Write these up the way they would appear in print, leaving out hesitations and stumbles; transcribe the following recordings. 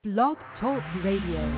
Blog Talk Radio.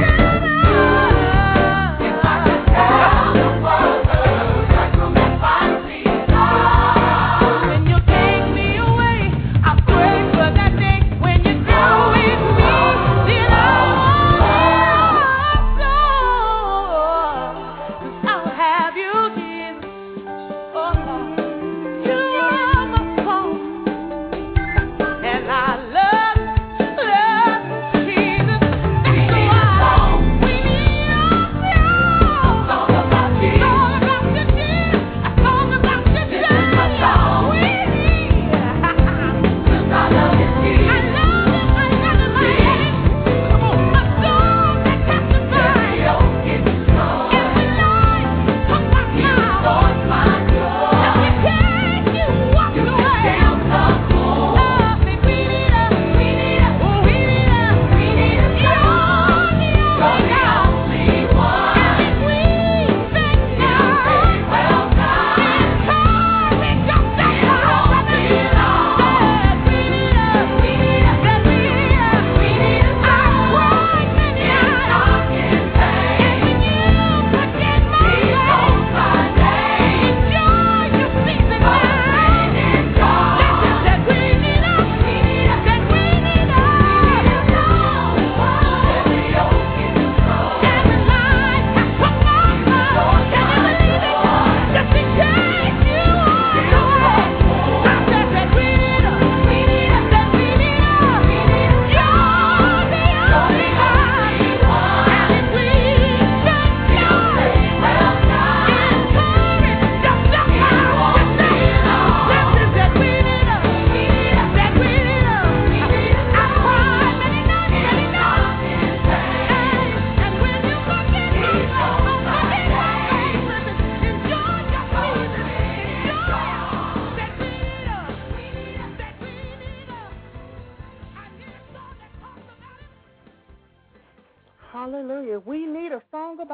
Fire.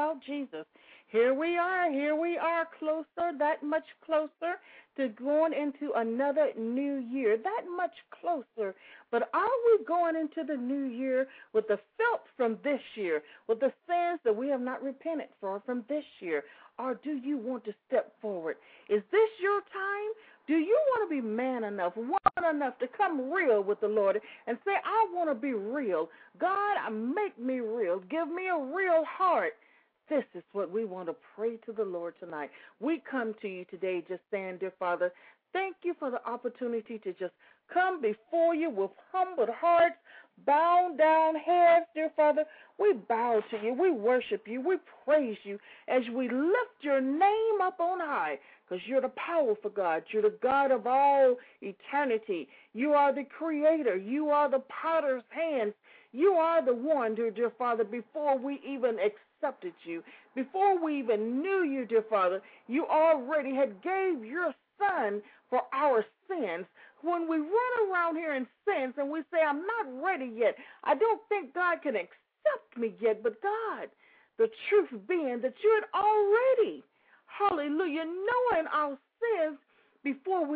about Jesus. Here we are closer, that much closer to going into another new year, that much closer. But are we going into the new year with the filth from this year, with the sins that we have not repented for from this year? Or do you want to step forward? Is this your time? Do you want to be man enough, woman enough to come real with the Lord and say, I want to be real. God, make me real. Give me a real heart. This is what we want to pray to the Lord tonight. We come to you today just saying, dear Father, thank you for the opportunity to just come before you with humbled hearts, bowed down heads, dear Father. We bow to you. We worship you. We praise you as we lift your name up on high, because you're the powerful God. You're the God of all eternity. You are the creator. You are the potter's hands. You are the one, dear Father, before we even accepted you, before we even knew you, dear Father, you already had gave your son for our sins. When we run around here in sins and we say, I'm not ready yet, I don't think God can accept me yet, but God, the truth being that you had already, hallelujah, knowing our sins before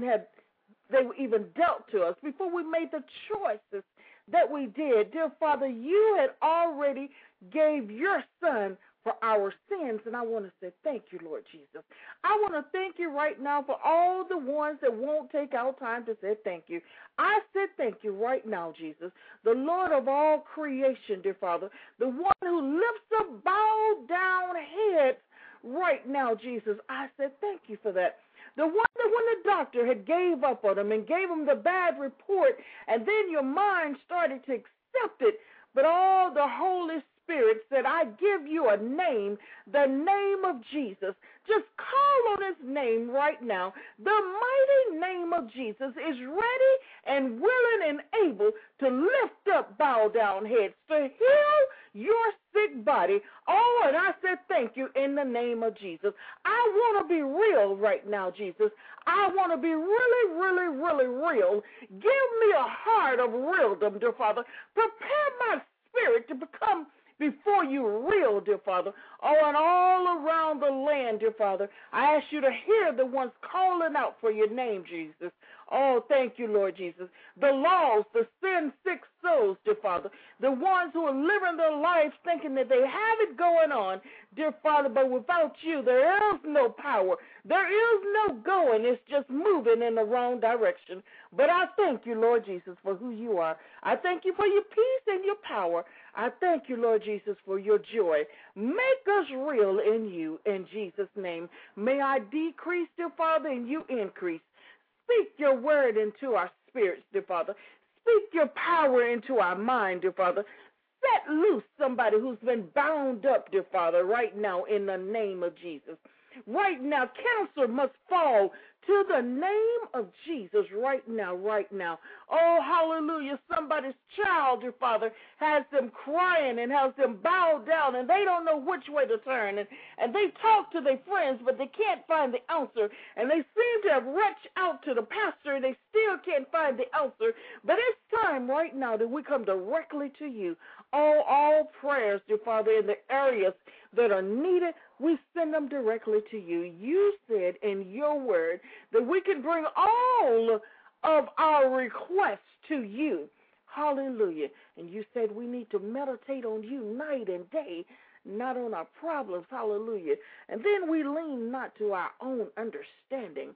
they were even dealt to us, before we made the choices that we did. Dear Father, you had already gave your son for our sins, and I want to say thank you, Lord Jesus. I want to thank you right now for all the ones that won't take out time to say thank you. I said thank you right now, Jesus, the Lord of all creation, dear Father, the one who lifts up bowed down heads right now, Jesus. I said thank you for that. The one that when the doctor had gave up on him and gave him the bad report, and then your mind started to accept it, but all the Holy Spirit said, I give you a name, the name of Jesus. Just call on his name right now. The mighty name of Jesus is ready and willing and able to lift up bowed down heads, to heal your sick body. Oh, and I said thank you in the name of Jesus. I want to be real right now, Jesus. I want to be really, really, really real. Give me a heart of realdom, dear Father. Prepare my spirit to become before you real, dear Father. Oh, and all around the land, dear Father, I ask you to hear the ones calling out for your name, Jesus. Oh, thank you, Lord Jesus. The lost, the sin-sick souls, dear Father, the ones who are living their lives thinking that they have it going on, dear Father, but without you, there is no power. There is no going. It's just moving in the wrong direction. But I thank you, Lord Jesus, for who you are. I thank you for your peace and your power. I thank you, Lord Jesus, for your joy. Make us real in you, in Jesus' name. May I decrease, dear Father, and you increase. Speak your word into our spirits, dear Father. Speak your power into our mind, dear Father. Set loose somebody who's been bound up, dear Father, right now in the name of Jesus. Right now, cancer must fall to the name of Jesus right now, right now. Oh, hallelujah. Somebody's child, dear Father, has them crying and has them bowed down, and they don't know which way to turn. And they talk to their friends, but they can't find the answer. And they seem to have reached out to the pastor, and they still can't find the answer. But it's time right now that we come directly to you. Oh, all prayers, dear Father, in the areas that are needed, we send them directly to you. You said in your word that we can bring all of our requests to you. Hallelujah. And you said we need to meditate on you night and day, not on our problems. Hallelujah. And then we lean not to our own understanding,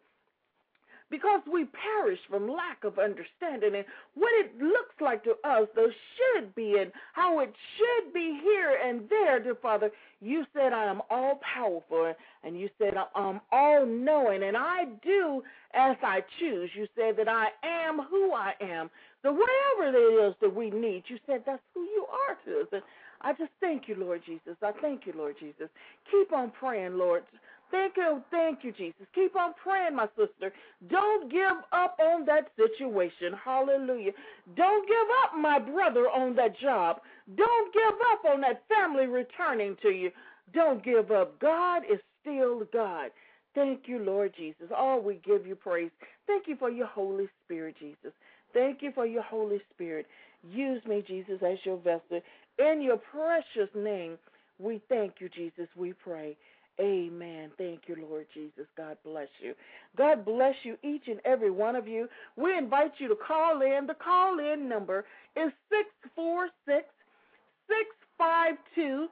because we perish from lack of understanding. And what it looks like to us, though, should be, and how it should be here and there, dear Father, you said I am all-powerful, and you said I'm all-knowing, and I do as I choose. You said that I am who I am. So whatever it is that we need, you said that's who you are to us. And I just thank you, Lord Jesus. I thank you, Lord Jesus. Keep on praying, Lord. Thank you, Jesus. Keep on praying, my sister. Don't give up on that situation. Hallelujah. Don't give up, my brother, on that job. Don't give up on that family returning to you. Don't give up. God is still God. Thank you, Lord Jesus. Oh, we give you praise. Thank you for your Holy Spirit, Jesus. Thank you for your Holy Spirit. Use me, Jesus, as your vessel. In your precious name, We thank you, Jesus. We pray. Amen. Thank you, Lord Jesus. God bless you. God bless you, each and every one of you. We invite you to call in. The call-in number is 646-652-4916.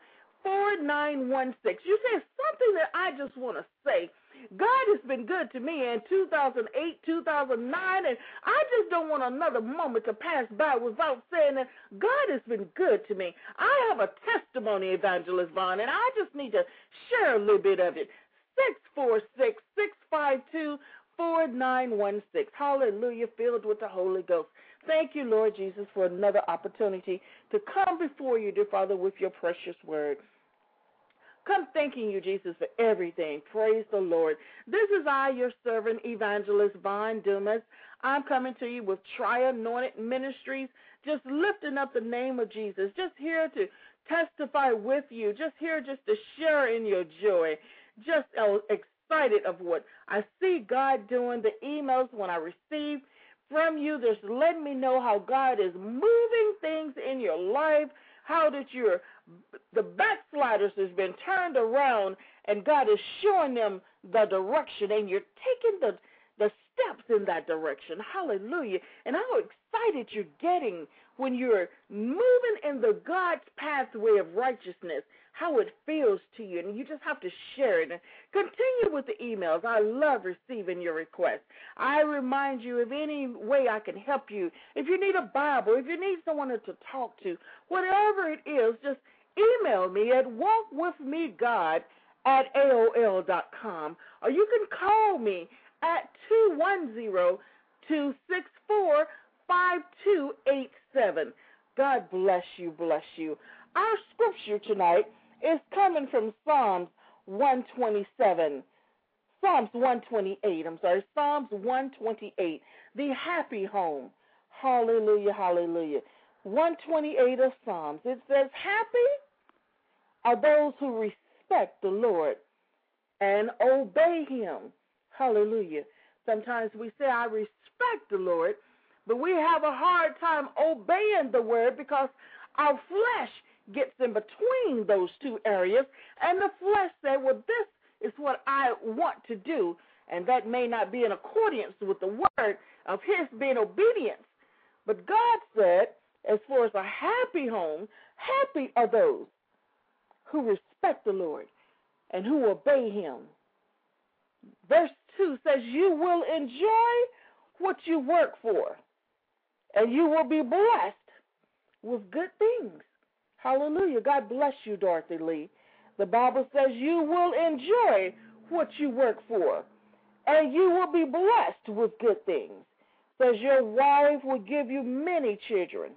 You say something that I just want to say. God has been good to me in 2008, 2009, and I just don't want another moment to pass by without saying that God has been good to me. I have a testimony, Evangelist Vaughn, and I just need to share a little bit of it. 646-652-4916. Hallelujah, filled with the Holy Ghost. Thank you, Lord Jesus, for another opportunity to come before you, dear Father, with your precious word. Come thanking you, Jesus, for everything. Praise the Lord. This is I, your servant, Evangelist Vaughn Dumas. I'm coming to you with Tri-Anointed Ministries, just lifting up the name of Jesus, just here to testify with you, just here just to share in your joy, just excited of what I see God doing. The emails when I receive from you, just letting me know how God is moving things in your life, how that the backsliders has been turned around, and God is showing them the direction, and you're taking the steps in that direction. Hallelujah. And how excited you're getting when you're moving in the God's pathway of righteousness, how it feels to you, and you just have to share it. And continue with the emails. I love receiving your requests. I remind you, if any way I can help you, if you need a Bible, if you need someone to talk to, whatever it is, just email me at walkwithmegod@aol.com, or you can call me at 210-264-5287. God bless you, bless you. Our scripture tonight is coming from Psalms 128, Psalms 128, the happy home. Hallelujah, hallelujah. 128 of Psalms. It says, happy are those who respect the Lord and obey him. Hallelujah. Sometimes we say, I respect the Lord, but we have a hard time obeying the word because our flesh gets in between those two areas, and the flesh said, well, this is what I want to do, and that may not be in accordance with the word of his being obedience. But God said, as far as a happy home, happy are those who respect the Lord and who obey him. Verse 2 says, you will enjoy what you work for, and you will be blessed with good things. Hallelujah. God bless you, Dorothy Lee. The Bible says you will enjoy what you work for, and you will be blessed with good things. It says your wife will give you many children,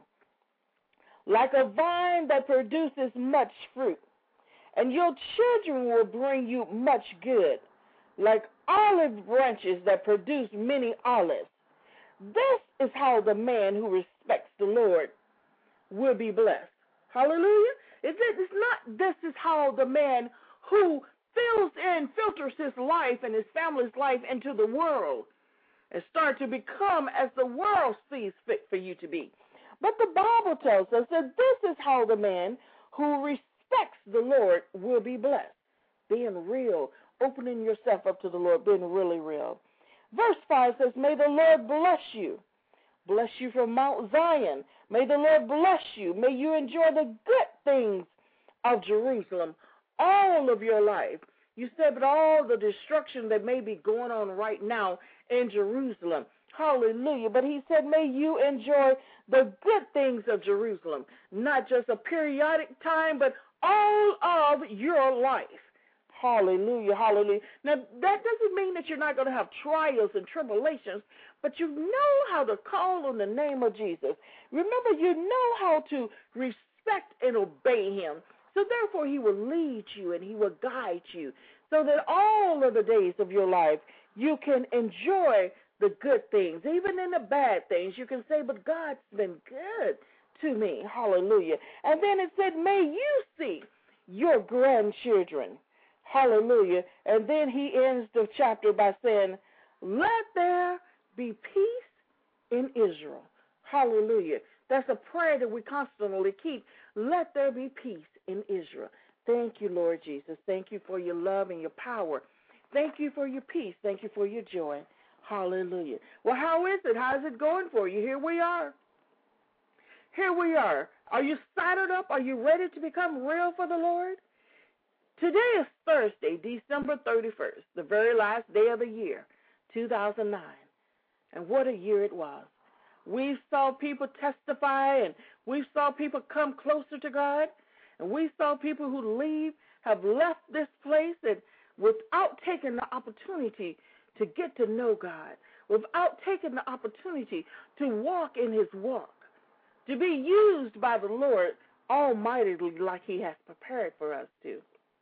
like a vine that produces much fruit, and your children will bring you much good, like olive branches that produce many olives. This is how the man who respects the Lord will be blessed. Hallelujah. It's not this is how the man who filters his life and his family's life into the world and start to become as the world sees fit for you to be. But the Bible tells us that this is how the man who respects the Lord will be blessed. Being real, opening yourself up to the Lord, being really real. Verse 5 says, may the Lord bless you from Mount Zion. May the Lord bless you. May you enjoy the good things of Jerusalem all of your life. You said, but all the destruction that may be going on right now in Jerusalem. Hallelujah. But he said, may you enjoy the good things of Jerusalem. Not just a periodic time, but all of your life. Hallelujah, hallelujah. Now, that doesn't mean that you're not going to have trials and tribulations, but you know how to call on the name of Jesus. Remember, you know how to respect and obey him. So therefore, he will lead you and he will guide you so that all of the days of your life you can enjoy the good things. Even in the bad things, you can say, but God's been good to me. Hallelujah. And then it said, may you see your grandchildren. Hallelujah. And then he ends the chapter by saying, let there be peace in Israel. Hallelujah. That's a prayer that we constantly keep. Let there be peace in Israel. Thank you, Lord Jesus. Thank you for your love and your power. Thank you for your peace. Thank you for your joy. Hallelujah. Well, how is it? How's it going for you? Here we are. Here we are. Are you saddled up? Are you ready to become real for the Lord? Today is Thursday, December 31st, the very last day of the year, 2009. And what a year it was. We saw people testify, and we saw people come closer to God, and we saw people who have left this place and without taking the opportunity to get to know God, without taking the opportunity to walk in his walk, to be used by the Lord almightily like he has prepared for us to.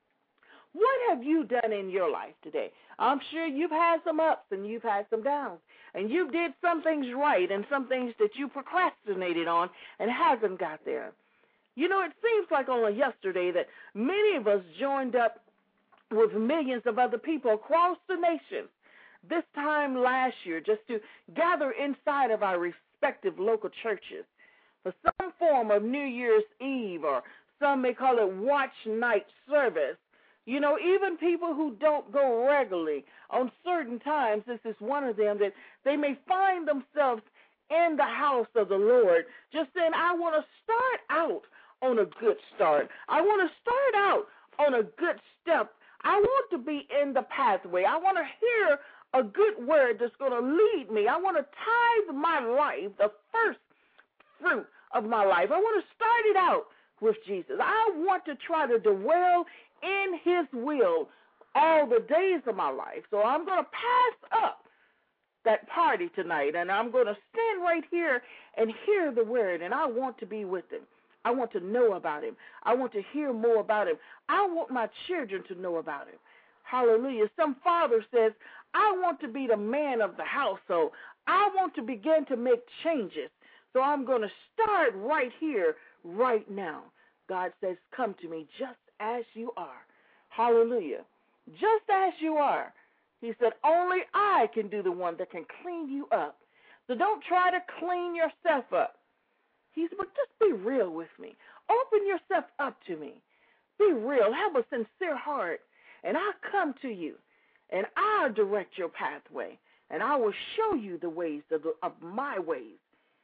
What have you done in your life today? I'm sure you've had some ups and you've had some downs, and you did some things right and some things that you procrastinated on and hasn't got there. You know, it seems like only yesterday that many of us joined up with millions of other people across the nation this time last year just to gather inside of our respective local churches for some form of New Year's Eve, or some may call it watch night service. You know, even people who don't go regularly on certain times, this is one of them, that they may find themselves in the house of the Lord just saying, I want to start out on a good start. I want to start out on a good step. I want to be in the pathway. I want to hear a good word that's going to lead me. I want to tithe my life, the first fruit of my life. I want to start it out with Jesus. I want to try to dwell in his will all the days of my life. So I'm going to pass up that party tonight, and I'm going to stand right here and hear the word, and I want to be with him. I want to know about him. I want to hear more about him. I want my children to know about him. Hallelujah. Some father says, I want to be the man of the household. I want to begin to make changes. So I'm going to start right here, right now. God says, come to me just as you are. Hallelujah. Just as you are. He said, only I can do the one that can clean you up. So don't try to clean yourself up. He said, but just be real with me. Open yourself up to me. Be real. Have a sincere heart. And I'll come to you. And I'll direct your pathway. And I will show you the ways of my ways.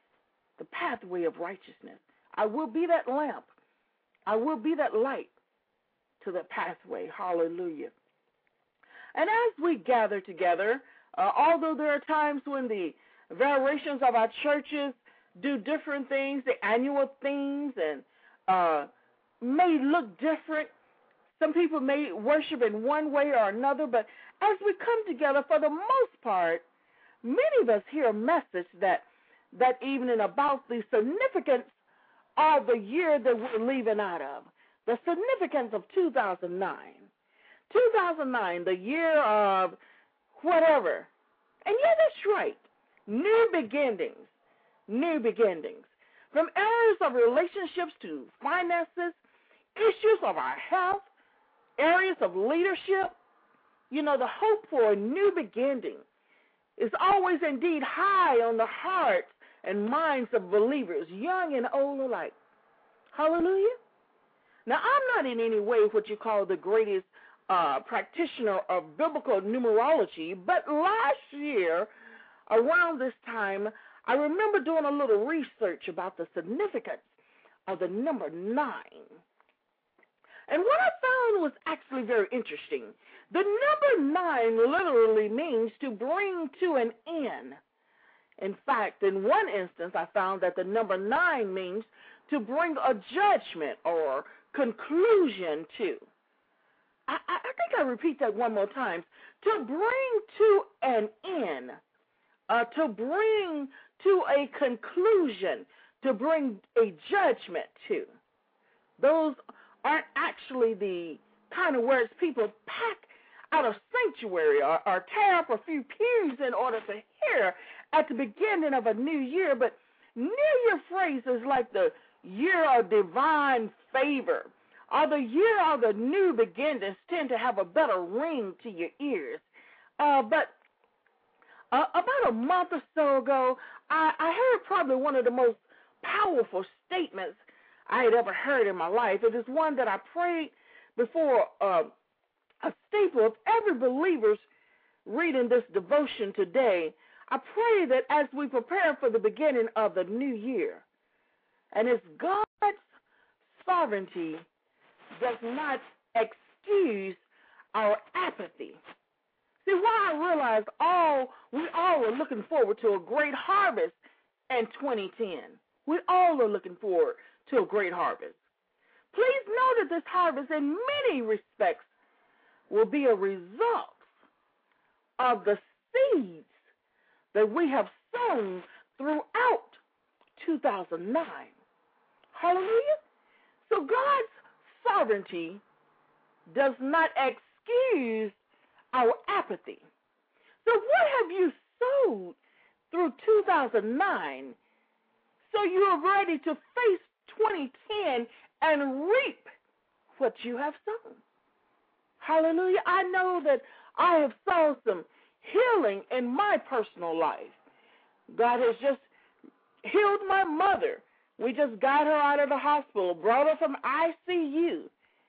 The pathway of righteousness. I will be that lamp. I will be that light to the pathway. Hallelujah. And as we gather together, although there are times when the variations of our churches do different things, the annual things, and may look different. Some people may worship in one way or another, but as we come together, for the most part, many of us hear a message that evening about the significance of the year that we're leaving out of, the significance of 2009. 2009, the year of whatever. And yeah, that's right. New beginnings. New beginnings. From areas of relationships to finances, issues of our health, areas of leadership. You know, the hope for a new beginning is always indeed high on the hearts and minds of believers, young and old alike. Hallelujah. Now, I'm not in any way what you call the greatest practitioner of biblical numerology, but last year, around this time, I remember doing a little research about the significance of the number 9. And what I found was actually very interesting. The number 9 literally means to bring to an end. In fact, in one instance, I found that the number 9 means to bring a judgment or conclusion to. I think I'll repeat that one more time. To bring to an end, to bring to a conclusion, to bring a judgment to. Those aren't actually the kind of words people pack out of sanctuary or tear up a few pews in order to hear at the beginning of a new year, but New Year phrases like the year of divine favor or the year of the new beginnings tend to have a better ring to your ears. But about a month or so ago, I heard probably one of the most powerful statements I had ever heard in my life. It is one that I prayed before a staple of every believer's reading this devotion today. I pray that as we prepare for the beginning of the new year, and as God's sovereignty does not excuse our apathy. See, why I realized we all are looking forward to a great harvest in 2010. We all are looking forward to a great harvest. Please know that this harvest in many respects will be a result of the seeds that we have sown throughout 2009. Hallelujah. So God's sovereignty does not excuse our apathy. So what have you sowed through 2009 so you are ready to face 2010 and reap what you have sown? Hallelujah. I know that I have saw some healing in my personal life. God has just healed my mother. We just got her out of the hospital, brought her from ICU.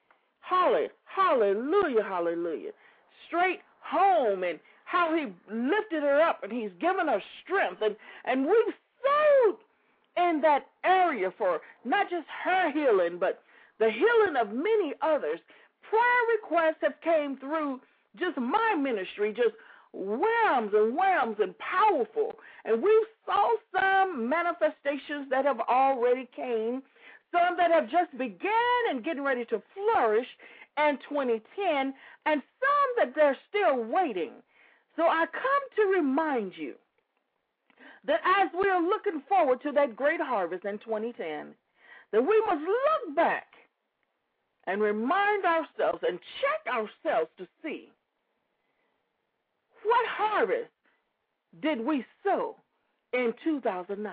Hallelujah, hallelujah. Straight home, and how he lifted her up, and he's given her strength. And we've sowed in that area for not just her healing, but the healing of many others. Prayer requests have came through just my ministry, just whams and powerful. And we saw some manifestations that have already came, some that have just began and getting ready to flourish in 2010, and some that they're still waiting. So I come to remind you that as we are looking forward to that great harvest in 2010, that we must look back and remind ourselves and check ourselves to see what harvest did we sow in 2009.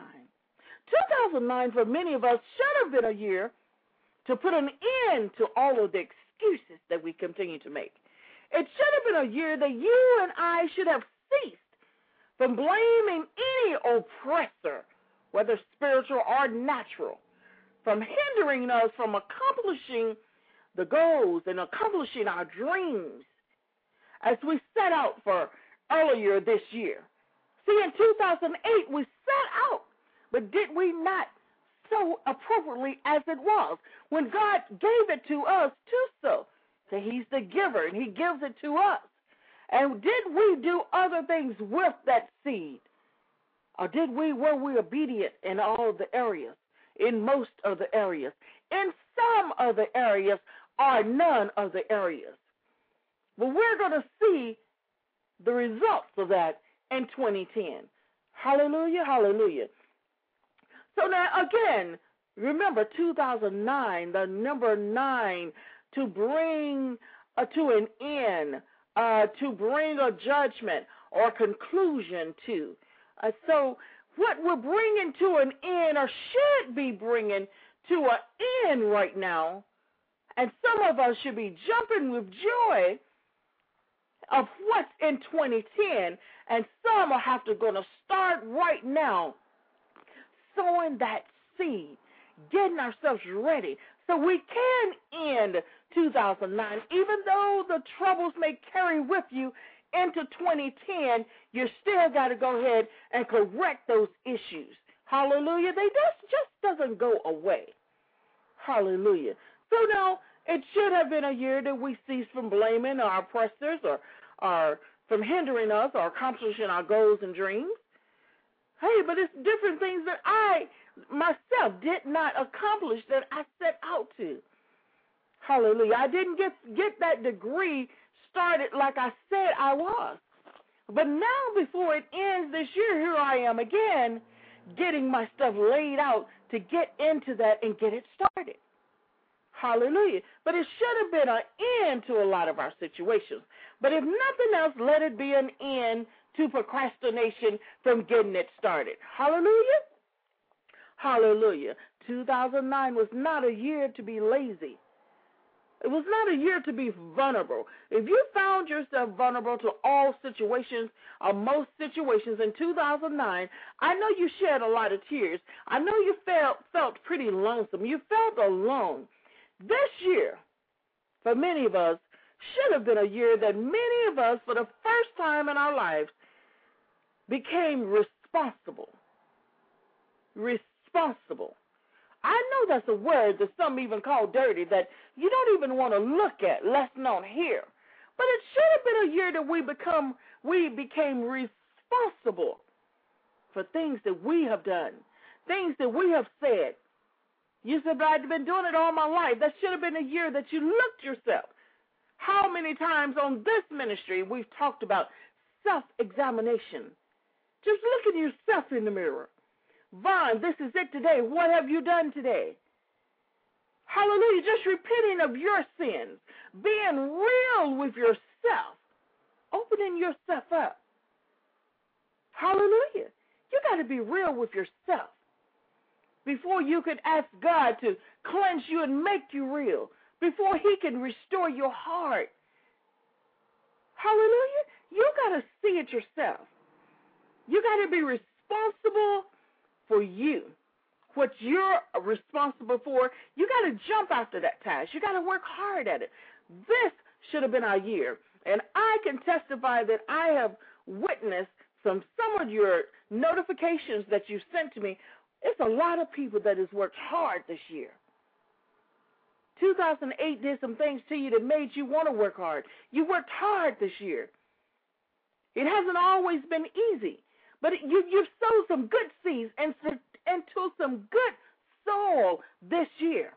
2009 for many of us should have been a year to put an end to all of the excuses that we continue to make. It should have been a year that you and I should have ceased from blaming any oppressor, whether spiritual or natural, from hindering us from accomplishing the goals and accomplishing our dreams as we set out for earlier this year. See, in 2008, we set out, but did we not sow appropriately as it was? When God gave it to us to sow, so he's the giver, and he gives it to us. And did we do other things with that seed? Or were we obedient in all of the areas, in most of the areas, in some of the areas, or none of the areas? But we're going to see the results of that in 2010. Hallelujah, hallelujah. So now, again, remember 2009, the number 9, to bring to an end, to bring a judgment or conclusion to. So what we're bringing to an end, or should be bringing to an end right now, and some of us should be jumping with joy of what's in 2010, and some will have to going to start right now sowing that seed, getting ourselves ready so we can end 2009. Even though the troubles may carry with you into 2010, you still got to go ahead and correct those issues. Hallelujah. They just doesn't go away. Hallelujah. So now, it should have been a year that we cease from blaming our oppressors or from hindering us or accomplishing our goals and dreams. Hey, but it's different things that I myself did not accomplish that I set out to. Hallelujah. I didn't get that degree started like I said I was. But now, before it ends this year, here I am again getting my stuff laid out to get into that and get it started. Hallelujah. But it should have been an end to a lot of our situations. But if nothing else, let it be an end to procrastination from getting it started. Hallelujah. Hallelujah. 2009 was not a year to be lazy. It was not a year to be vulnerable. If you found yourself vulnerable to all situations or most situations in 2009, I know you shed a lot of tears. I know you felt pretty lonesome. You felt alone. This year, for many of us, should have been a year that many of us, for the first time in our lives, became responsible. Responsible. I know that's a word that some even call dirty, that you don't even want to look at, less known here. But it should have been a year that we became responsible for things that we have done, things that we have said. You said, but I've been doing it all my life. That should have been a year that you looked yourself. How many times on this ministry we've talked about self-examination? Just look at yourself in the mirror. Vaughn, this is it today. What have you done today? Hallelujah. Just repenting of your sins. Being real with yourself. Opening yourself up. Hallelujah. You got to be real with yourself before you can ask God to cleanse you and make you real, before he can restore your heart. Hallelujah. You got to see it yourself. You got to be responsible for you. What you're responsible for, you got to jump after that task. You got to work hard at it. This should have been our year. And I can testify that I have witnessed from some of your notifications that you sent to me. It's a lot of people that has worked hard this year. 2008 did some things to you that made you want to work hard. You worked hard this year. It hasn't always been easy, but you've sowed some good seeds into some good soil this year.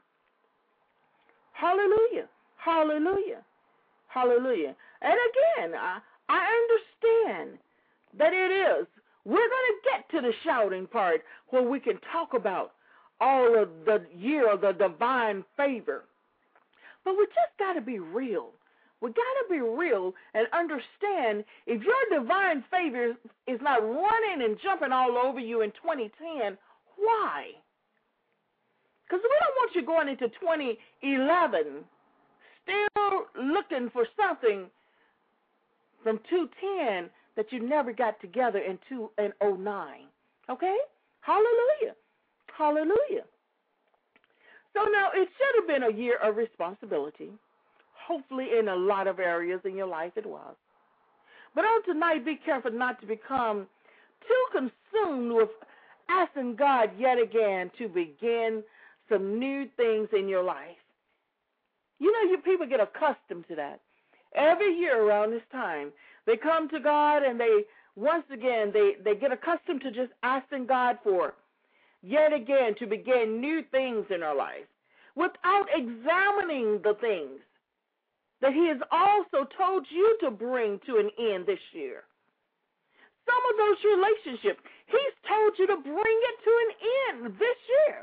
Hallelujah. Hallelujah. Hallelujah. And again, I understand that it is. We're going to get to the shouting part where we can talk about all of the year of the divine favor. But we just got to be real. We got to be real and understand if your divine favor is not running and jumping all over you in 2010, why? Because we don't want you going into 2011 still looking for something from 2010 that you never got together in 2009. Okay? Hallelujah. Hallelujah. So now it should have been a year of responsibility. Hopefully in a lot of areas in your life it was. But on tonight, be careful not to become too consumed with asking God yet again to begin some new things in your life. You know, you people get accustomed to that. Every year around this time, they come to God and they get accustomed to just asking God for yet again to begin new things in our life without examining the things that he has also told you to bring to an end this year. Some of those relationships, he's told you to bring it to an end this year.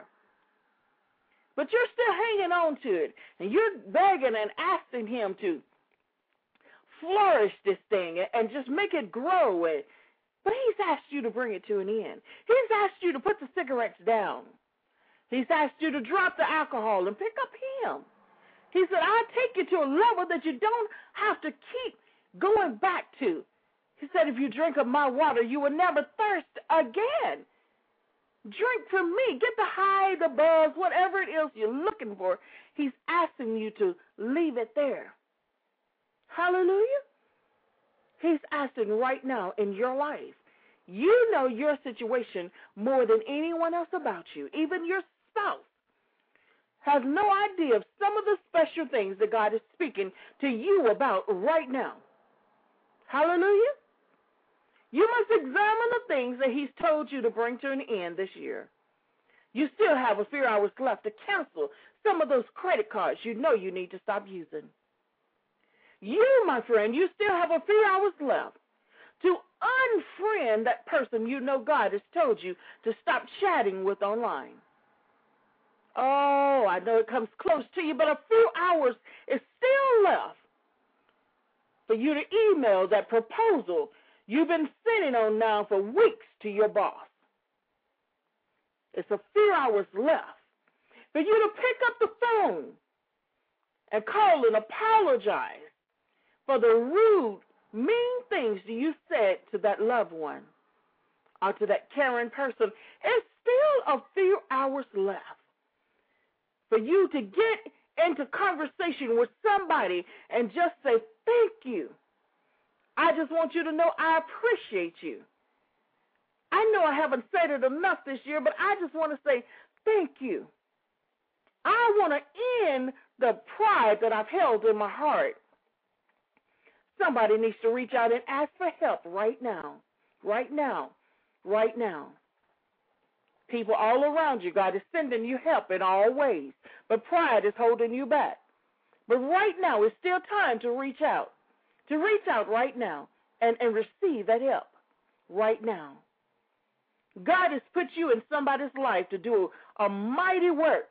But you're still hanging on to it, and you're begging and asking him to flourish this thing and just make it grow. But he's asked you to bring it to an end. He's asked you to put the cigarettes down. He's asked you to drop the alcohol and pick up him. He said, I'll take you to a level that you don't have to keep going back to. He said, if you drink of my water, you will never thirst again. Drink from me. Get the high, the buzz, whatever it is you're looking for. He's asking you to leave it there. Hallelujah. He's asking right now in your life. You know your situation more than anyone else about you. Even your spouse has no idea of some of the special things that God is speaking to you about right now. Hallelujah. You must examine the things that he's told you to bring to an end this year. You still have a few hours left to cancel some of those credit cards you know you need to stop using. You, my friend, you still have a few hours left to unfriend that person you know God has told you to stop chatting with online. Oh, I know it comes close to you, but a few hours is still left for you to email that proposal you've been sitting on now for weeks to your boss. It's a few hours left for you to pick up the phone and call and apologize for the rude, mean things you said to that loved one or to that caring person. It's still a few hours left for you to get into conversation with somebody and just say, thank you. I just want you to know I appreciate you. I know I haven't said it enough this year, but I just want to say thank you. I want to end the pride that I've held in my heart. Somebody needs to reach out and ask for help right now. Right now. Right now. People all around you, God is sending you help in all ways, but pride is holding you back. But right now, it's still time to reach out right now and receive that help right now. God has put you in somebody's life to do a mighty work,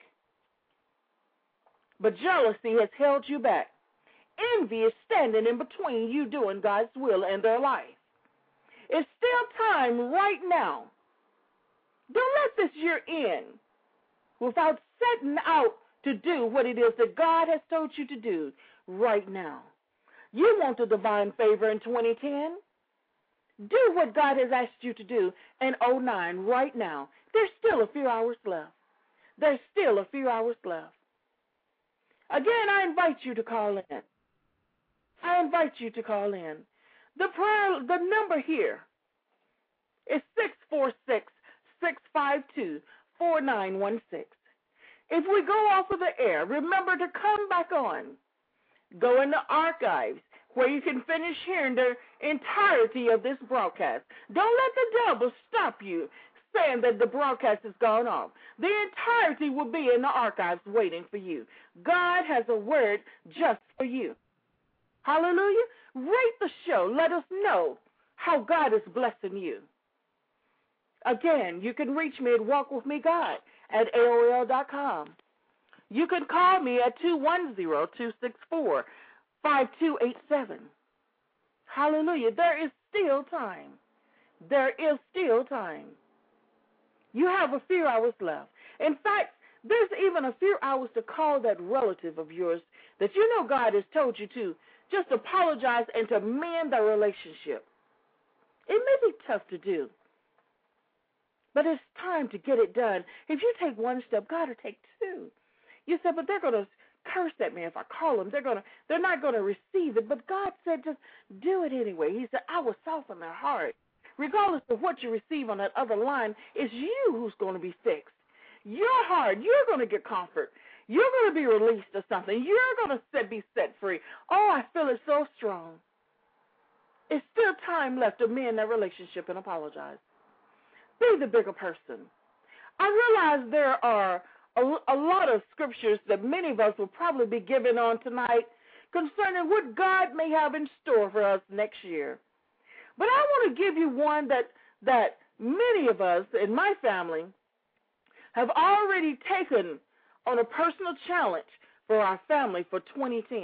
but jealousy has held you back. Envy is standing in between you doing God's will in their life. It's still time right now. Don't let this year end without setting out to do what it is that God has told you to do right now. You want the divine favor in 2010? Do what God has asked you to do in 2009 right now. There's still a few hours left. There's still a few hours left. Again, I invite you to call in. I invite you to call in. The number here is 646-652-4916. If we go off of the air, remember to come back on. Go in the archives where you can finish hearing the entirety of this broadcast. Don't let the devil stop you saying that the broadcast has gone off. The entirety will be in the archives waiting for you. God has a word just for you. Hallelujah. Rate the show. Let us know how God is blessing you. Again, you can reach me at walkwithmegod at AOL.com. You can call me at 210-264-5287. Hallelujah. There is still time. There is still time. You have a few hours left. In fact, there's even a few hours to call that relative of yours that you know God has told you to just apologize and to mend the relationship. It may be tough to do, but it's time to get it done. If you take one step, God will take two. You said, but they're going to curse at me if I call them. They're not going to receive it. But God said, just do it anyway. He said, I will soften their heart. Regardless of what you receive on that other line, it's you who's going to be fixed. Your heart, you're going to get comfort. You're going to be released or something. You're going to be set free. Oh, I feel it so strong. It's still time left to mend that relationship and apologize. Be the bigger person. I realize there are a lot of scriptures that many of us will probably be given on tonight concerning what God may have in store for us next year. But I want to give you one that many of us in my family have already taken on a personal challenge for our family for 2010.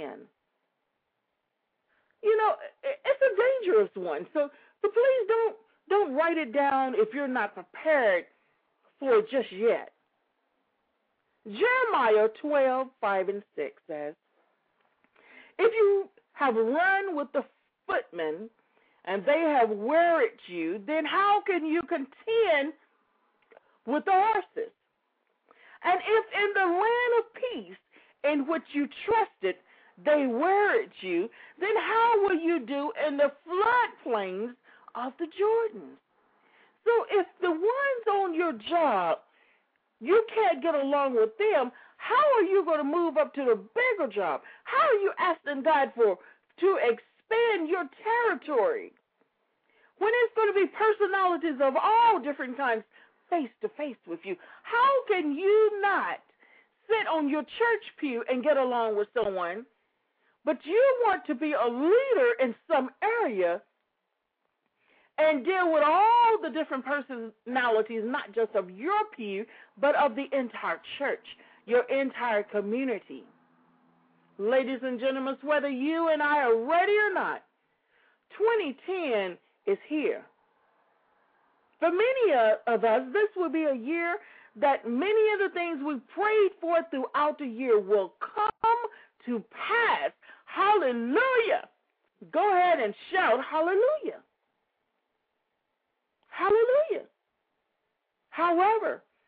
You know, it's a dangerous one, so please don't write it down if you're not prepared for it just yet. Jeremiah 12:5-6 says, if you have run with the footmen and they have wearied you, then how can you contend with the horses? And if in the land of peace in which you trusted they wearied you, then how will you do in the floodplains of the Jordan? So if the ones on your job, you can't get along with them, how are you going to move up to the bigger job? How are you asking God to expand your territory when it's going to be personalities of all different kinds face to face with you? How can you not sit on your church pew and get along with someone, but you want to be a leader in some area and deal with all the different personalities, not just of your pew, but of the entire church, your entire community? Ladies and gentlemen, whether you and I are ready or not, 2010 is here. For many of us, this will be a year that many of the things we prayed for throughout the year will come to pass. Hallelujah. Go ahead and shout hallelujah. Hallelujah. However,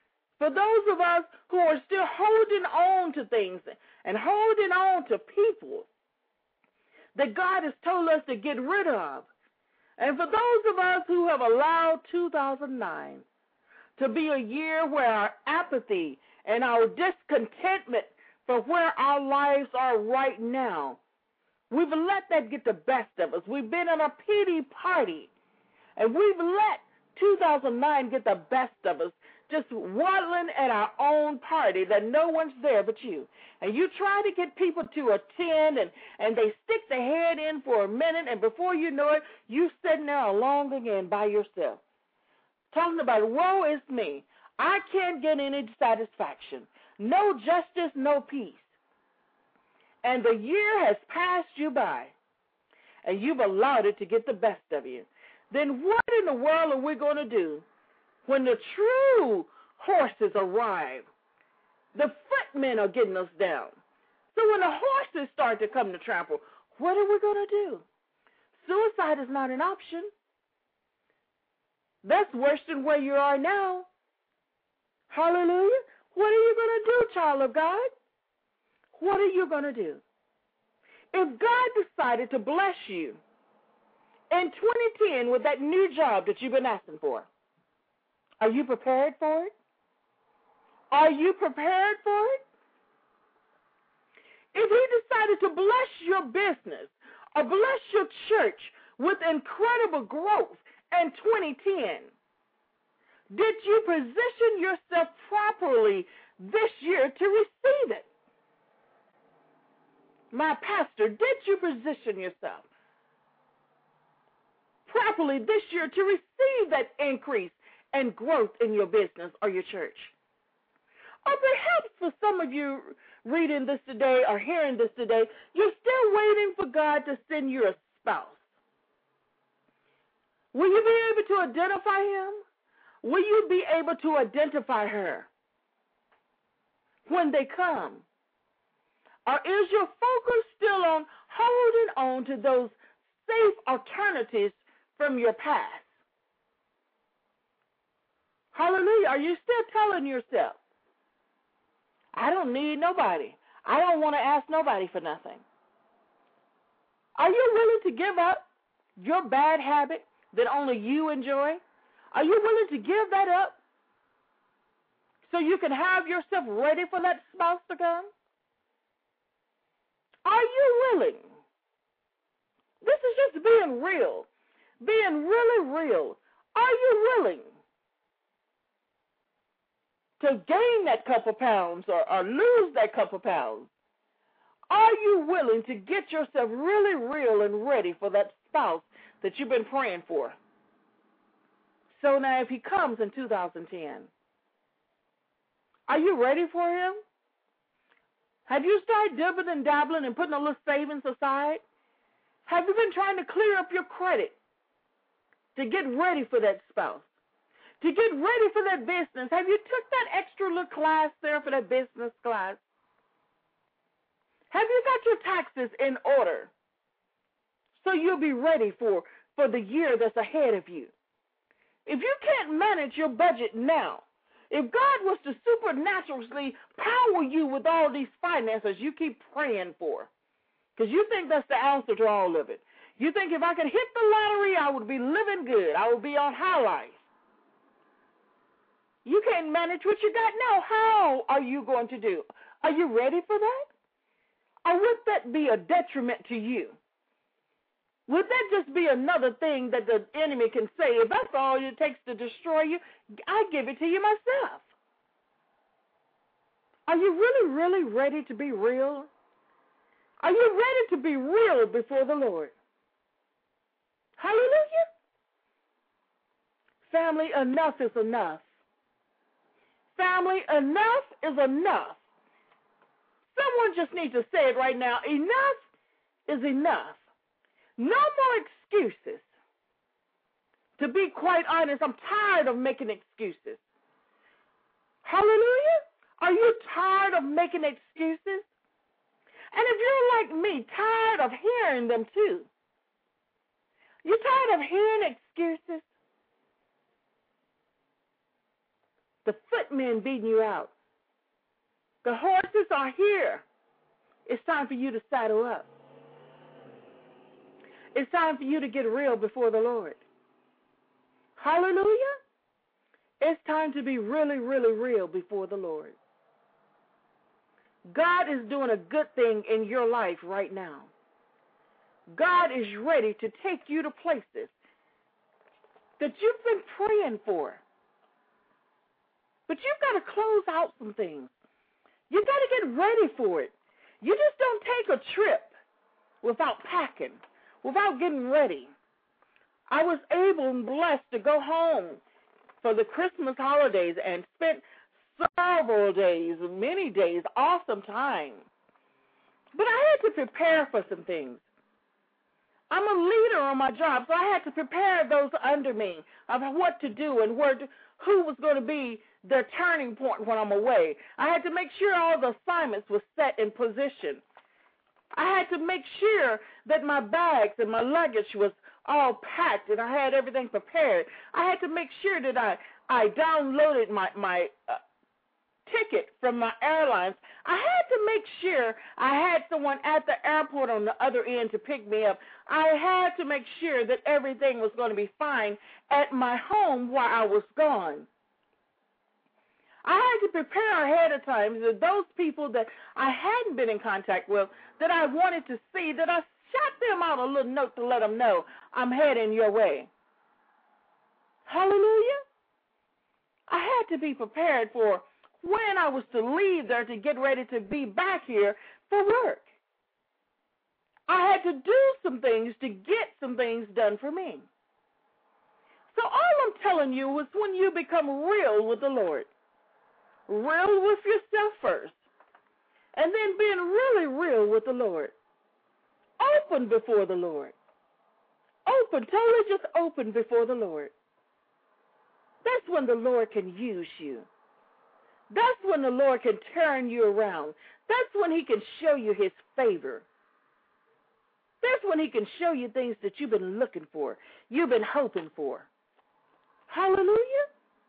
For those of us who are still holding on to things and holding on to people that God has told us to get rid of. And for those of us who have allowed 2009 to be a year where our apathy and our discontentment for where our lives are right now, we've let that get the best of us. We've been in a pity party, and we've let 2009 get the best of us, just waddling at our own party that no one's there but you. And you try to get people to attend, and they stick their head in for a minute, and before you know it, you sitting there alone again by yourself, talking about, woe is me. I can't get any satisfaction. No justice, no peace. And the year has passed you by, and you've allowed it to get the best of you. Then what in the world are we going to do when the true horses arrive? The footmen are getting us down. So when the horses start to come to trample, what are we going to do? Suicide is not an option. That's worse than where you are now. Hallelujah. What are you going to do, child of God? What are you going to do? If God decided to bless you in 2010 with that new job that you've been asking for, are you prepared for it? Are you prepared for it? If he decided to bless your business or bless your church with incredible growth in 2010, did you position yourself properly this year to receive it? My pastor, did you position yourself properly this year to receive that increase and growth in your business or your church? Or perhaps for some of you reading this today or hearing this today, you're still waiting for God to send you a spouse. Will you be able to identify him? Will you be able to identify her when they come? Or is your focus still on holding on to those safe alternatives from your past? Hallelujah. Are you still telling yourself, I don't need nobody. I don't want to ask nobody for nothing? Are you willing to give up your bad habit that only you enjoy? Are you willing to give that up so you can have yourself ready for that spouse to come? Are you willing? This is just being real, being really real. Are you willing to gain that couple pounds or lose that couple pounds? Are you willing to get yourself really real and ready for that spouse that you've been praying for? So now if he comes in 2010, are you ready for him? Have you started dibbling and dabbling and putting a little savings aside? Have you been trying to clear up your credit to get ready for that spouse? To get ready for that business? Have you took that extra little class there for that business class? Have you got your taxes in order so you'll be ready for the year that's ahead of you? If you can't manage your budget now, if God was to supernaturally power you with all these finances you keep praying for, because you think that's the answer to all of it. You think if I could hit the lottery, I would be living good. I would be on high life. You can't manage what you got now. How are you going to do? Are you ready for that? Or would that be a detriment to you? Would that just be another thing that the enemy can say, if that's all it takes to destroy you, I give it to you myself? Are you really, really ready to be real? Are you ready to be real before the Lord? Hallelujah. Family, enough is enough. Family, enough is enough. Someone just needs to say it right now. Enough is enough. No more excuses. To be quite honest, I'm tired of making excuses. Hallelujah. Are you tired of making excuses? And if you're like me, tired of hearing them too. You're tired of hearing excuses? The men beating you out. The horses are here. It's time for you to saddle up. It's time for you to get real before the Lord. Hallelujah. It's time to be really, really real before the Lord. God is doing a good thing in your life right now. God is ready to take you to places that you've been praying for. But you've got to close out some things. You've got to get ready for it. You just don't take a trip without packing, without getting ready. I was able and blessed to go home for the Christmas holidays and spent several days, many days, awesome time. But I had to prepare for some things. I'm a leader on my job, so I had to prepare those under me of what to do and who was going to be their turning point when I'm away. I had to make sure all the assignments were set in position. I had to make sure that my bags and my luggage was all packed and I had everything prepared. I had to make sure that I downloaded my ticket from my airlines. I had to make sure I had someone at the airport on the other end to pick me up. I had to make sure that everything was going to be fine at my home while I was gone. I had to prepare ahead of time that those people that I hadn't been in contact with, that I wanted to see, that I shot them out a little note to let them know I'm heading your way. Hallelujah. I had to be prepared for when I was to leave there to get ready to be back here for work. I had to do some things to get some things done for me. So all I'm telling you is when you become real with the Lord, real with yourself first, and then being really real with the Lord, open before the Lord, open, totally just open before the Lord. That's when the Lord can use you. That's when the Lord can turn you around. That's when he can show you his favor. That's when he can show you things that you've been looking for, you've been hoping for. Hallelujah.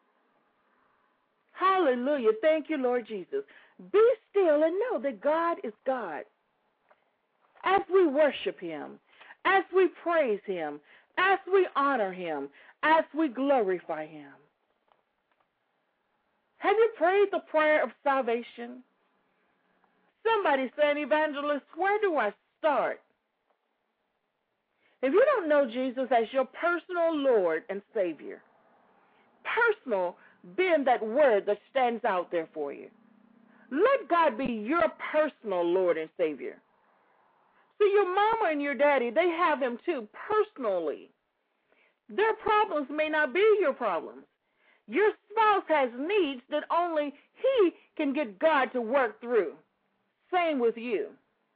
Hallelujah. Thank you, Lord Jesus. Be still and know that God is God. As we worship him, as we praise him, as we honor him, as we glorify him. Have you prayed the prayer of salvation? Somebody saying, Evangelist, where do I start? If you don't know Jesus as your personal Lord and Savior, personal being that word that stands out there for you, let God be your personal Lord and Savior. See, your mama and your daddy, they have him too, personally. Their problems may not be your problems. Your spouse has needs that only he can get God to work through. Same with you.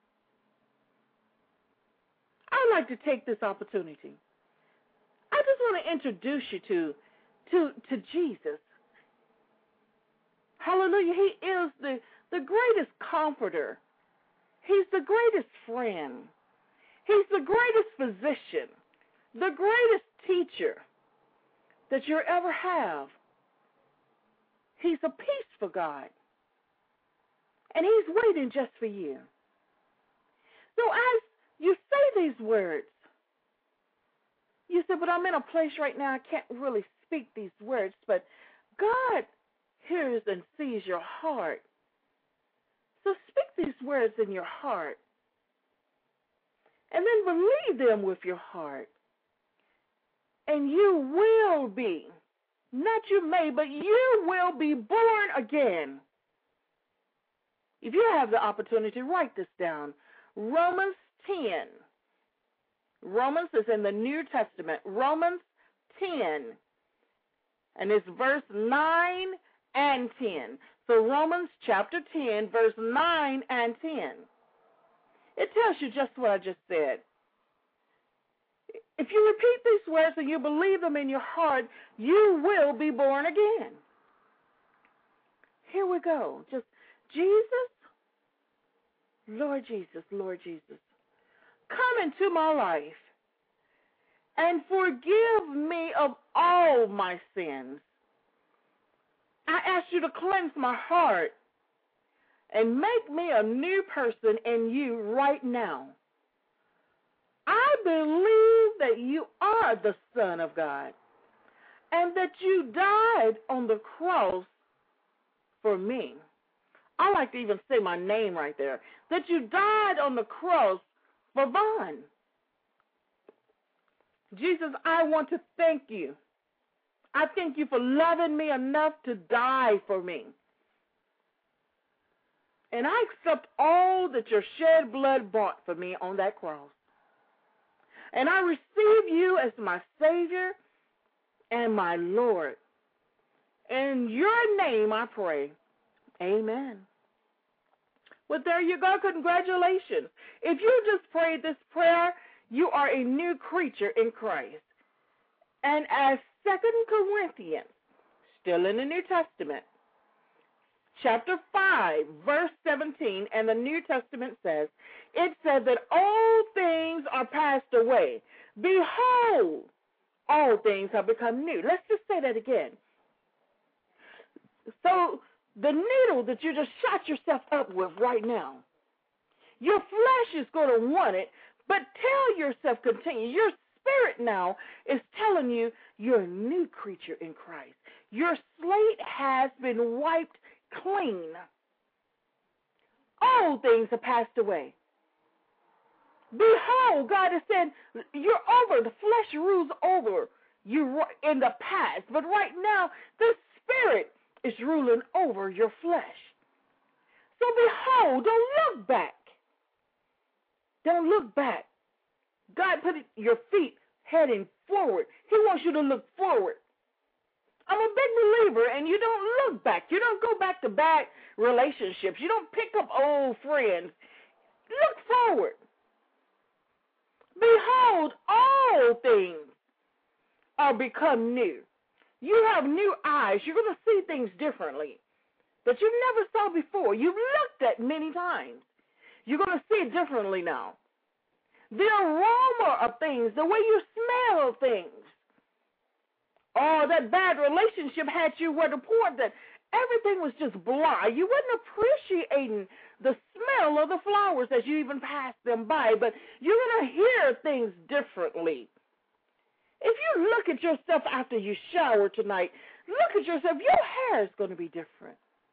I'd like to take this opportunity. I just want to introduce you to Jesus. Hallelujah. He is the greatest comforter. He's the greatest friend. He's the greatest physician, the greatest teacher that you'll ever have. He's a peaceful God, and he's waiting just for you. So as you say these words, you say, but I'm in a place right now I can't really speak these words, but God hears and sees your heart. So speak these words in your heart, and then believe them with your heart, and you will be, not you may, but you will be born again. If you have the opportunity, write this down. Romans 10. Romans is in the New Testament. Romans 10. And it's verse 9 and 10. So Romans chapter 10, verse 9 and 10. It tells you just what I just said. If you repeat these words and you believe them in your heart, you will be born again. Here we go. Just Jesus, Lord Jesus, Lord Jesus, come into my life and forgive me of all my sins. I ask you to cleanse my heart and make me a new person in you right now. I believe that you are the Son of God and that you died on the cross for me. I like to even say my name right there, that you died on the cross for Vaughn. Jesus, I want to thank you. I thank you for loving me enough to die for me. And I accept all that your shed blood bought for me on that cross. And I receive you as my Savior and my Lord. In your name I pray. Amen. Well, there you go. Congratulations. If you just prayed this prayer, you are a new creature in Christ. And as 2 Corinthians, still in the New Testament, chapter 5, verse 17, and the New Testament says, it said that all things are passed away. Behold, all things have become new. Let's just say that again. So the needle that you just shot yourself up with right now, your flesh is going to want it, but tell yourself, continue. Your spirit now is telling you you're a new creature in Christ. Your slate has been wiped clean. All things have passed away. Behold, God is saying, you're over. The flesh rules over you in the past. But right now, the Spirit is ruling over your flesh. So behold, don't look back. Don't look back. God put your feet heading forward. He wants you to look forward. I'm a big believer, and you don't look back. You don't go back to bad relationships. You don't pick up old friends. Look forward. Behold, all things are become new. You have new eyes. You're going to see things differently that you never saw before. You've looked at many times. You're going to see it differently now. The aroma of things, the way you smell things. Oh, that bad relationship had you where the point that everything was just blah. You wasn't appreciating the smell of the flowers as you even passed them by, but you're going to hear things differently. If you look at yourself after you shower tonight, look at yourself, your hair is going to be different.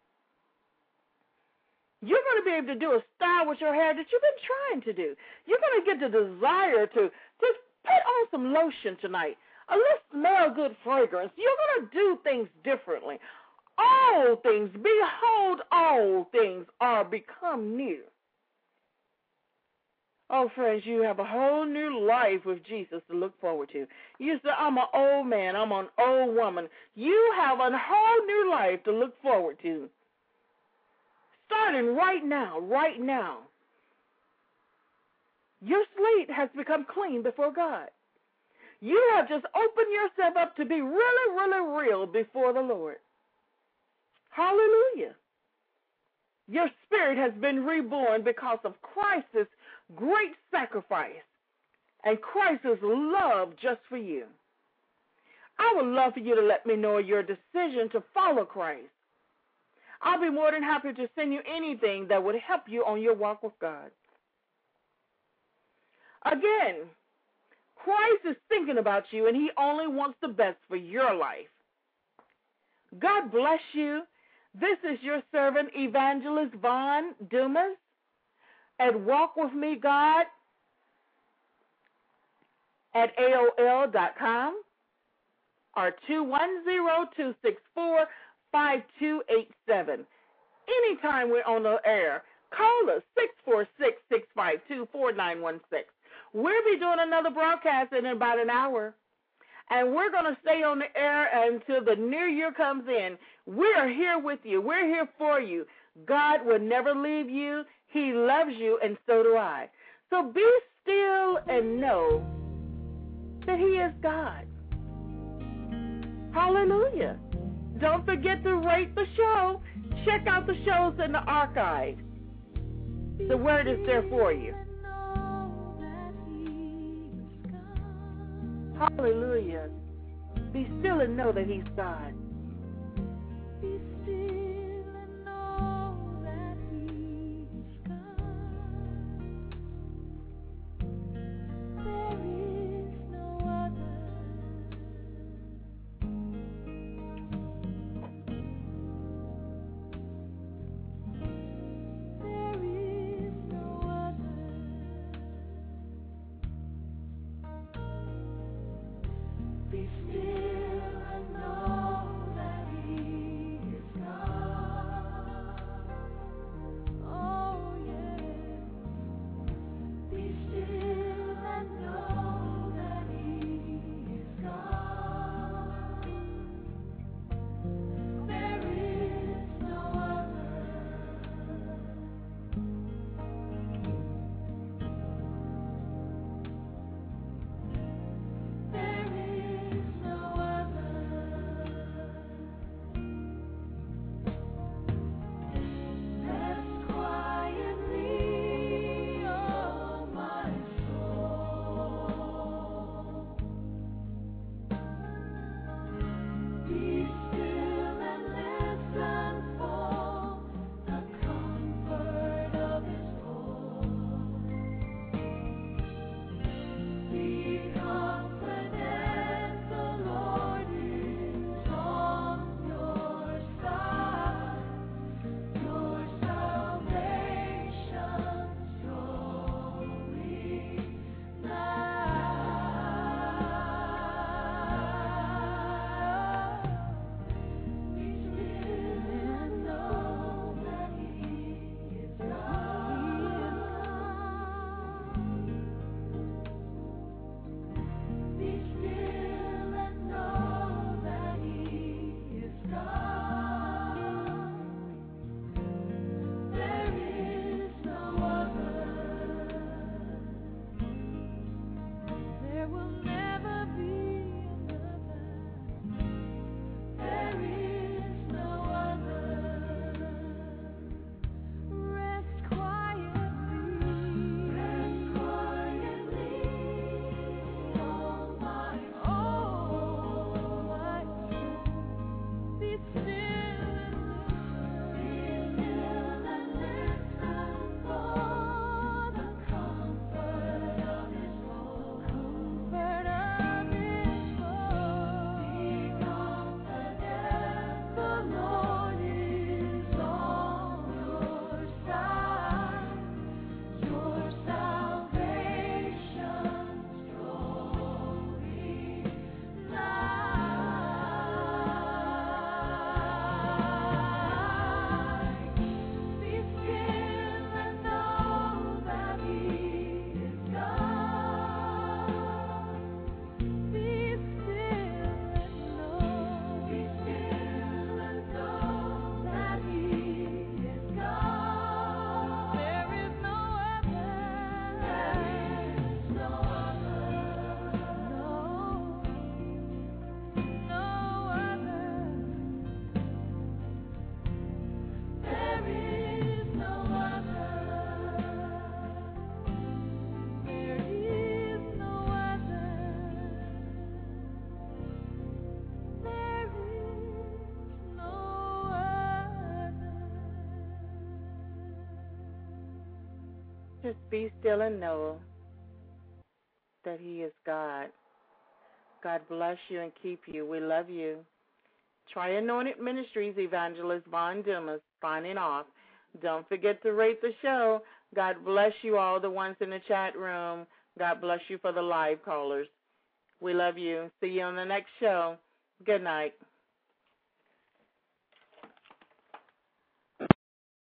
You're going to be able to do a style with your hair that you've been trying to do. You're going to get the desire to just put on some lotion tonight. A little smell good fragrance. You're going to do things differently. All things, behold, all things are become new. Oh, friends, you have a whole new life with Jesus to look forward to. You say, I'm an old man, I'm an old woman. You have a whole new life to look forward to. Starting right now, right now. Your slate has become clean before God. You have just opened yourself up to be really, really real before the Lord. Hallelujah. Your spirit has been reborn because of Christ's great sacrifice and Christ's love just for you. I would love for you to let me know your decision to follow Christ. I'll be more than happy to send you anything that would help you on your walk with God. Again, Christ is thinking about you, and he only wants the best for your life. God bless you. This is your servant, Evangelist Vaughn Dumas, at walkwithmegod at AOL.com or 210-264-5287. Anytime we're on the air, call us, 646-652-4916. We'll be doing another broadcast in about an hour, and we're going to stay on the air until the new year comes in. We're here with you. We're here for you. God will never leave you. He loves you, and so do I. So be still and know that he is God. Hallelujah. Don't forget to rate the show. Check out the shows in the archive. The word is there for you. Hallelujah. Be still and know that he's God. Just be still and know that He is God. God bless you and keep you. We love you. Tri-Anointed Ministries Evangelist Von Dumas signing off. Don't forget to rate the show. God bless you all, the ones in the chat room. God bless you for the live callers. We love you. See you on the next show. Good night.